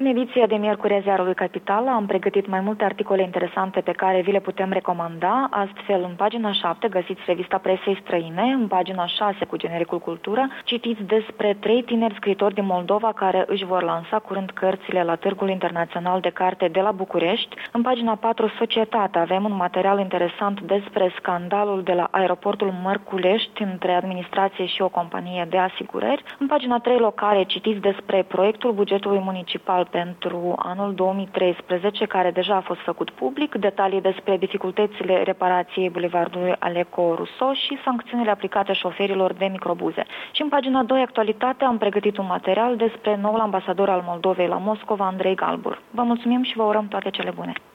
În ediția de miercuri a ziarului Capital am pregătit mai multe articole interesante pe care vi le putem recomanda. Astfel, în pagina 7 găsiți revista presei străine, în pagina 6 cu genericul cultură, citiți despre 3 tineri scriitori din Moldova care își vor lansa curând cărțile la Târgul Internațional de Carte de la București. În pagina 4 Societate avem un material interesant despre scandalul de la aeroportul Mărculești între administrație și o companie de asigurări. În pagina 3 Locale citiți despre proiectul bugetului municipal pentru anul 2013, care deja a fost făcut public, detalii despre dificultățile reparației bulevardului Aleco Rousseau și sancțiunile aplicate șoferilor de microbuze. Și în pagina 2 Actualitate am pregătit un material despre noul ambasador al Moldovei la Moscova, Andrei Galbur. Vă mulțumim și vă urăm toate cele bune!